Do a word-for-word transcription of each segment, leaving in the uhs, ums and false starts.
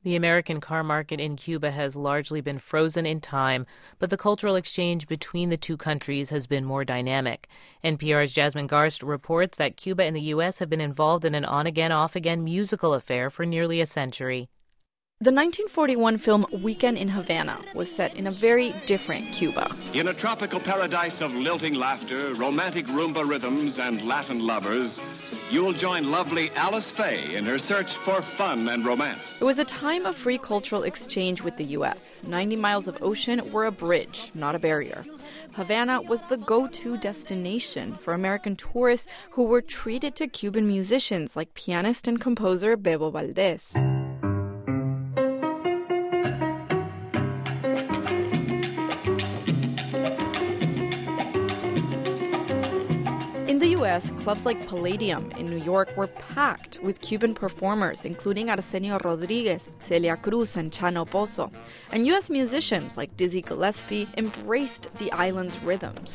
The American car market in Cuba has largely been frozen in time, but the cultural exchange between the two countries has been more dynamic. N P R's Jasmine Garst reports that Cuba and the U S have been involved in an on-again, off-again musical affair for nearly a century. The nineteen forty-one film Weekend in Havana was set in a very different Cuba. In a tropical paradise of lilting laughter, romantic rumba rhythms, and Latin lovers, you'll join lovely Alice Faye in her search for fun and romance. It was a time of free cultural exchange with the U S. ninety miles of ocean were a bridge, not a barrier. Havana was the go-to destination for American tourists who were treated to Cuban musicians like pianist and composer Bebo Valdez. In the U S, clubs like Palladium in New York were packed with Cuban performers, including Arsenio Rodriguez, Celia Cruz, and Chano Pozo. And U S musicians like Dizzy Gillespie embraced the island's rhythms.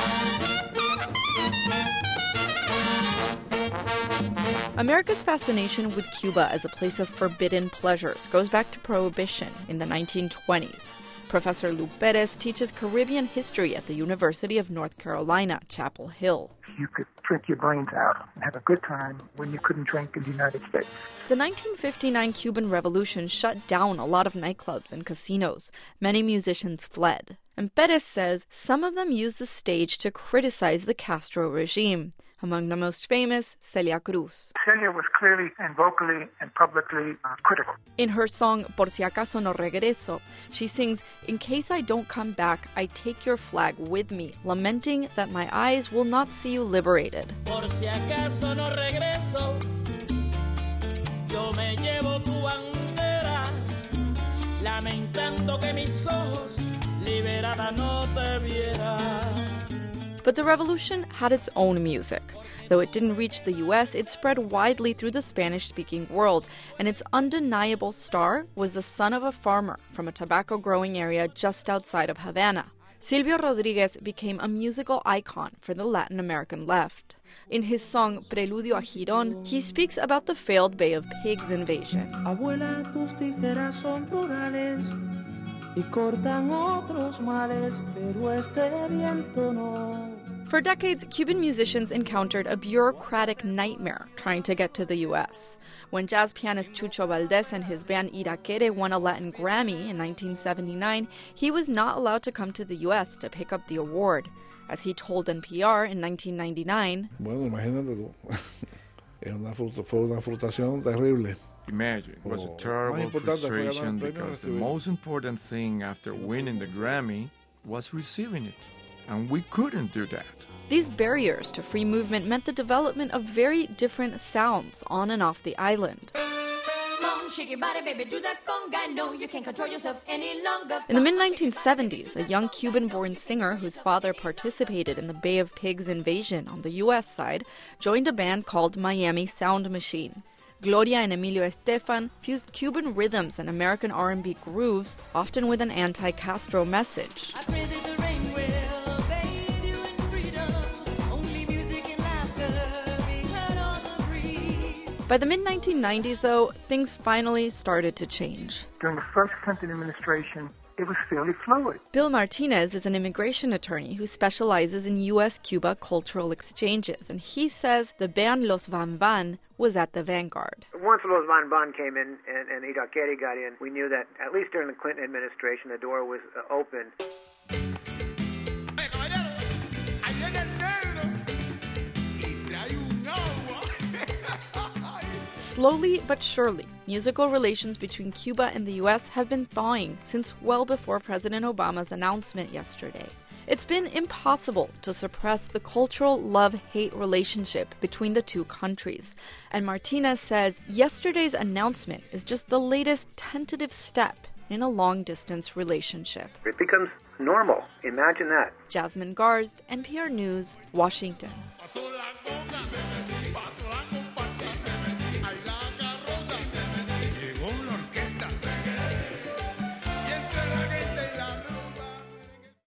America's fascination with Cuba as a place of forbidden pleasures goes back to Prohibition in the nineteen twenties. Professor Lou Perez teaches Caribbean history at the University of North Carolina, Chapel Hill. You could drink your brains out and have a good time when you couldn't drink in the United States. The nineteen fifty-nine Cuban Revolution shut down a lot of nightclubs and casinos. Many musicians fled. And Perez says some of them used the stage to criticize the Castro regime. Among the most famous, Celia Cruz. Celia was clearly and vocally and publicly uh, critical. In her song Por si acaso no regreso, she sings, "In case I don't come back, I take your flag with me, lamenting that my eyes will not see you liberated." Por si acaso no regreso, yo me llevo tu bandera, lamentando que mis ojos liberada no te viera. But the revolution had its own music. Though it didn't reach the U S, it spread widely through the Spanish-speaking world, and its undeniable star was the son of a farmer from a tobacco-growing area just outside of Havana. Silvio Rodriguez became a musical icon for the Latin American left. In his song Preludio a Girón, he speaks about the failed Bay of Pigs invasion. Abuela, tus tijeras son plurales y cortan otros males, pero este viento no. For decades, Cuban musicians encountered a bureaucratic nightmare trying to get to the U S. When jazz pianist Chucho Valdés and his band Iraquere won a Latin Grammy in nineteen seventy-nine, he was not allowed to come to the U S to pick up the award. As he told N P R in nineteen ninety-nine, Bueno, imagínate tú. Es una fruta, fue una frustración terrible. Imagine, it was a terrible frustration because the most important thing after winning the Grammy was receiving it. And we couldn't do that. These barriers to free movement meant the development of very different sounds on and off the island. In the mid nineteen seventies, a young Cuban-born singer whose father participated in the Bay of Pigs invasion on the U S side joined a band called Miami Sound Machine. Gloria and Emilio Estefan fused Cuban rhythms and American R and B grooves, often with an anti-Castro message. By the mid nineteen nineties, though, things finally started to change. During the first Clinton administration, it was fairly fluid. Bill Martinez is an immigration attorney who specializes in U S Cuba cultural exchanges, and he says the band Los Van Van was at the vanguard. Once Los Van Van came in and, and Iraquere got in, we knew that, at least during the Clinton administration, the door was uh, open. Slowly but surely, musical relations between Cuba and the U S have been thawing since well before President Obama's announcement yesterday. It's been impossible to suppress the cultural love-hate relationship between the two countries. And Martinez says yesterday's announcement is just the latest tentative step in a long-distance relationship. It becomes normal. Imagine that. Jasmine Garst, N P R News, Washington.